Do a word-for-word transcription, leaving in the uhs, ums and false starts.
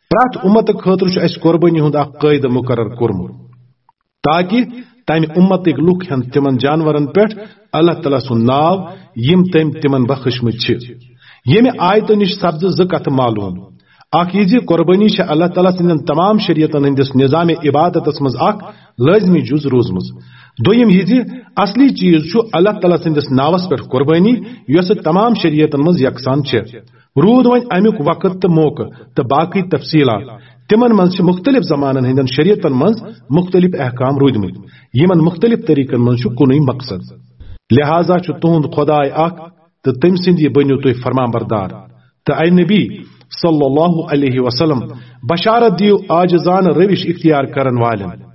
प्रत उम्मत खतर अस कुर्बानी हुंद अख कायद मुकर्रर कोरमुत ताकि तमि उम्मतिक लुक हन तिमन जानवरन पे अल्लाह तआला सुन नाव यम तम तिमन बख्शमत छ यमे आयत निश सब्द ज कथ मालूम अख यह कुर्बानी अल्लाह तआला सिंदन तमाम शरीयतन हंदिस निजाम इबादत मज अख लाजमी जुज रोजमज दोयम यह असली चीज अल्लाह तआला सिंदस नावस पे कुर्बानी यस तमाम शरीयतन मज यकसान छ रूद वन अमुक वक्त तो मौका तो बाकी तफसीलात तिमन मज मुख्तलिफ जमानन हंदन शरीयतन मज मुख्तलिफ अहकाम रूदमित यमन मुख्तलिफ तरीकन मज कुन मकसद लिहाजा तुहद खुदाय अख तो तम सिंद बनो तुम फरमाबरदार तो ऐ नबी सल्लल्लाहु अलैहि वसल्लम बशारत दियो आजिजान रविश इख्तियार करन वालन